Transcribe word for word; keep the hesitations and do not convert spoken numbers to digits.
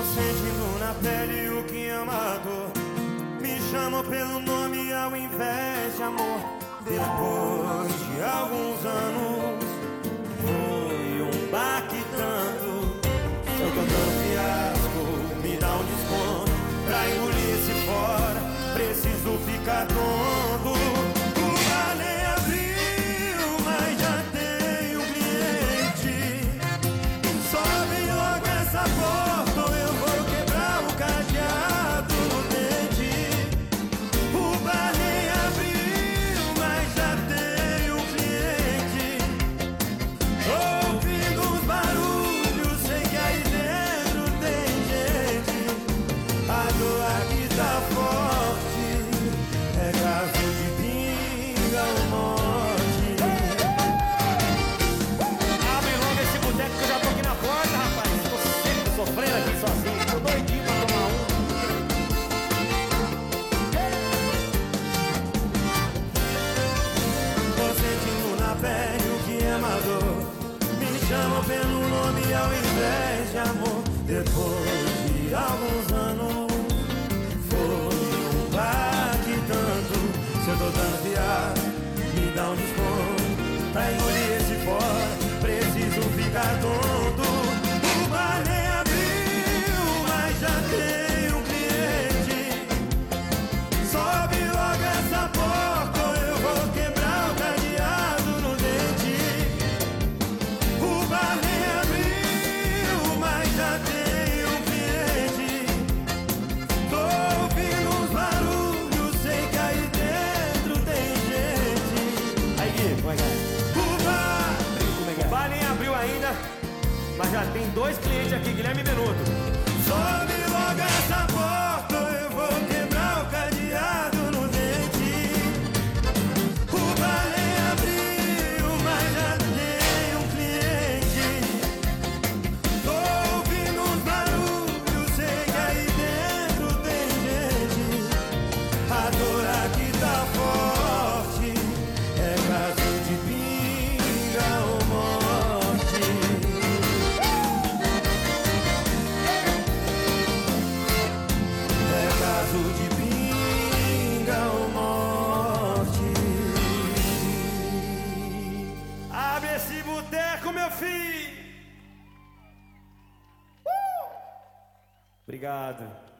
Tô sentindo na pele o que ama a dor. Me chamam pelo nome ao invés de amor. Depois de alguns anos, foi um baque tanto. Eu tô dando fiasco, me dá um desconto pra engolir esse fora. Preciso ficar tonto. O bar nem abriu, mas já tem um cliente. Sobe logo essa porta ou eu vou quebrar o cadeado no dente. O bar nem abriu, mas já tem um cliente. Tô ouvindo uns barulhos, sei que aí dentro tem gente. A dor aqui tá forte, é caso de pinga ou morte. Abre logo esse boteco que eu já tô aqui na porta, rapaz. Tô sempre sofrendo aqui sozinho. Tô doidinho pra tomar um. Tô sentindo na pele o que é amador. Me chamam pelo nome ao invés de amor. Depois de alguns anos, foi um baque tanto. Se eu tô dando viagem, me dá um desconto pra engolir esse fora. Preciso ficar tonto. O bar nem abriu, mas já tem um cliente. Sobe logo essa porta ou eu vou quebrar o cadeado no dente. O bar nem abriu, mas já tem um cliente. Tô ouvindo uns barulhos, sei que aí dentro tem gente. Aí, Gui, como é que é? O bar, Como é que é? O bar nem abriu ainda, mas já tem dois clientes aqui, Guilherme e Benuto. sobe logo essa porta ou eu vou quebrar o cadeado no dente. O bar nem abriu, mas já tem um cliente. Tô ouvindo uns barulhos, sei que aí dentro tem gente. A dor aqui tá forte, é caso de pinga ou morte. É caso de pinga ou morte. Abre esse boteco, meu filho! Uh! Obrigado.